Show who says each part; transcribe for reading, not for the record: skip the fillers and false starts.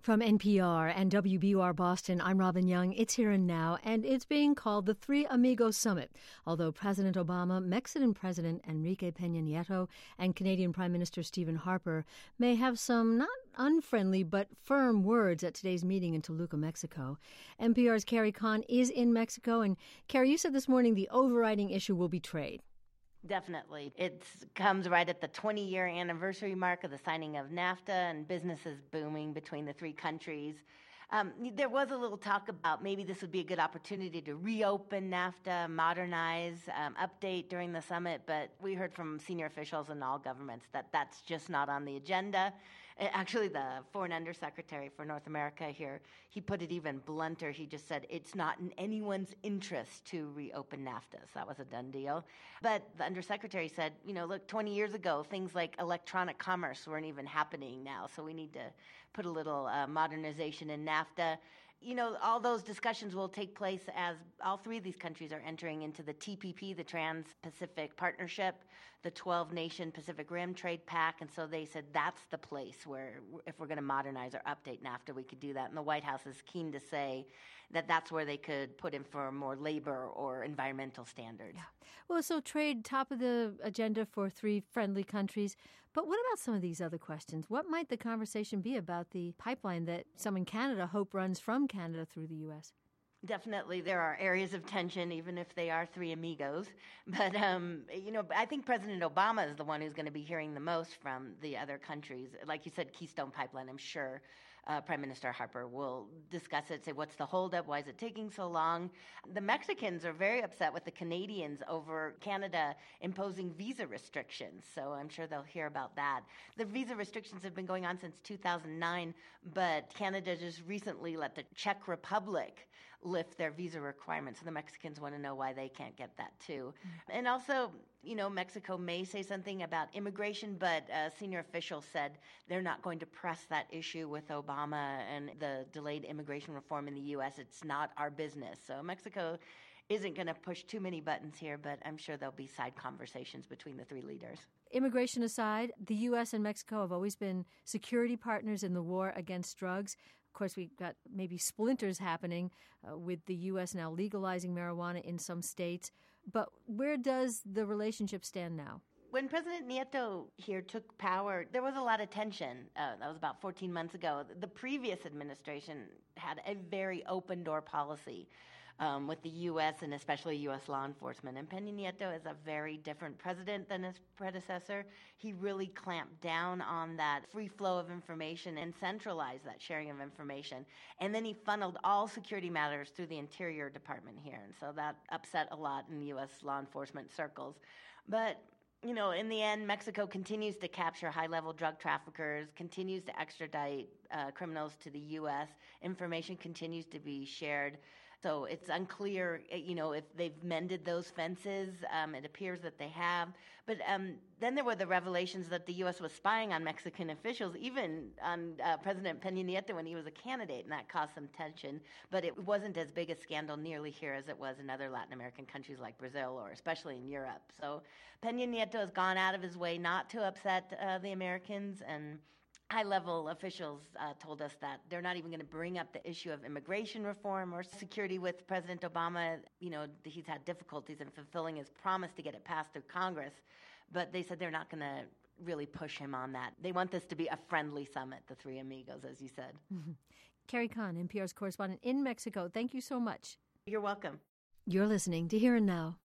Speaker 1: From NPR and WBUR Boston, I'm Robin Young. It's here and now, and it's being called the Three Amigos Summit. Although President Obama, Mexican President Enrique Peña Nieto, and Canadian Prime Minister Stephen Harper may have some not unfriendly but firm words at today's meeting in Toluca, Mexico. NPR's Carrie Kahn is in Mexico, and Carrie, you said this morning the overriding issue will be trade.
Speaker 2: Definitely. It comes right at the 20-year anniversary mark of the signing of NAFTA, and business is booming between the three countries. There was a little talk about maybe this would be a good opportunity to reopen NAFTA, modernize, update during the summit, but we heard from senior officials in all governments that that's just not on the agenda. Actually, the Foreign Undersecretary for North America here, he put it even blunter. He just said it's not in anyone's interest to reopen NAFTA, so that was a done deal. But the Undersecretary said, look, 20 years ago, things like electronic commerce weren't even happening now, so we need to put a little modernization in NAFTA. All those discussions will take place as all three of these countries are entering into the TPP, the Trans-Pacific Partnership, the 12-nation Pacific Rim Trade Pact, and so they said that's the place where if we're going to modernize or update NAFTA, we could do that. And the White House is keen to say that that's where they could put in for more labor or environmental standards.
Speaker 1: Yeah. Well, so trade, top of the agenda for three friendly countries. But what about some of these other questions? What might the conversation be about the pipeline that some in Canada hope runs from Canada through the U.S.?
Speaker 2: Definitely, there are areas of tension, even if they are three amigos. But, I think President Obama is the one who's going to be hearing the most from the other countries. Like you said, Keystone Pipeline, I'm sure Prime Minister Harper will discuss it, say, what's the holdup? Why is it taking so long? The Mexicans are very upset with the Canadians over Canada imposing visa restrictions, so I'm sure they'll hear about that. The visa restrictions have been going on since 2009, but Canada just recently let the Czech Republic lift their visa requirements. So the Mexicans want to know why they can't get that too. Mm-hmm. And also, Mexico may say something about immigration, but a senior official said they're not going to press that issue with Obama and the delayed immigration reform in the U.S. It's not our business. So Mexico isn't going to push too many buttons here, but I'm sure there'll be side conversations between the three leaders.
Speaker 1: Immigration aside, the U.S. and Mexico have always been security partners in the war against drugs. Of course, we've got maybe splinters happening with the U.S. now legalizing marijuana in some states. But where does the relationship stand now?
Speaker 2: When President Nieto here took power, there was a lot of tension. That was about 14 months ago. The previous administration had a very open-door policy with the U.S. and especially U.S. law enforcement. And Peña Nieto is a very different president than his predecessor. He really clamped down on that free flow of information and centralized that sharing of information. And then he funneled all security matters through the Interior Department here. And so that upset a lot in U.S. law enforcement circles. But in the end, Mexico continues to capture high-level drug traffickers, continues to extradite criminals to the U.S. Information continues to be shared. So it's unclear, if they've mended those fences. It appears that they have. But then there were the revelations that the U.S. was spying on Mexican officials, even on President Peña Nieto when he was a candidate, and that caused some tension. But it wasn't as big a scandal nearly here as it was in other Latin American countries like Brazil or especially in Europe. So Peña Nieto has gone out of his way not to upset the Americans, and high-level officials told us that they're not even going to bring up the issue of immigration reform or security with President Obama. He's had difficulties in fulfilling his promise to get it passed through Congress, but they said they're not going to really push him on that. They want this to be a friendly summit, the three amigos, as you said.
Speaker 1: Mm-hmm. Carrie Kahn, NPR's correspondent in Mexico. Thank you so much.
Speaker 2: You're welcome.
Speaker 1: You're listening to Here and Now.